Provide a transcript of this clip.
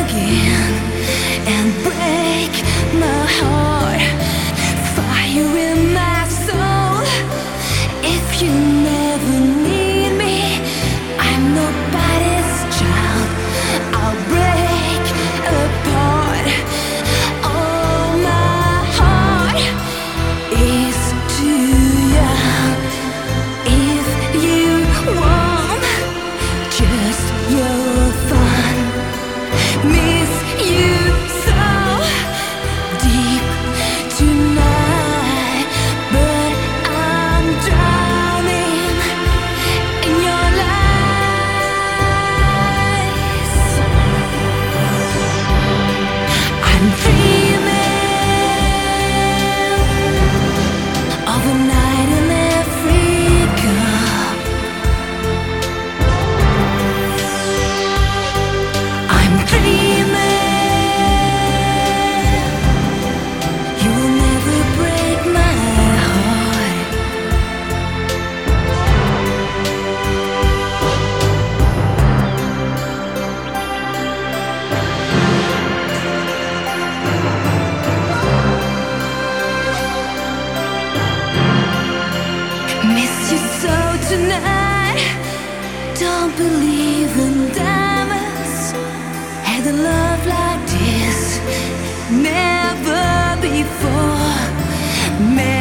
again and break my heart. Fire in my soul. If you never need me, I'm nobody's child. I'll break apart. Oh, my heart is too young. If you want just your fun, miss you so deep tonight, but I'm drowning in your lies. I'm dreaming of a night in Africa. I'm dreaming you will never break my heart. Miss you so tonight. Don't believe in diamonds. Had a love like this never before.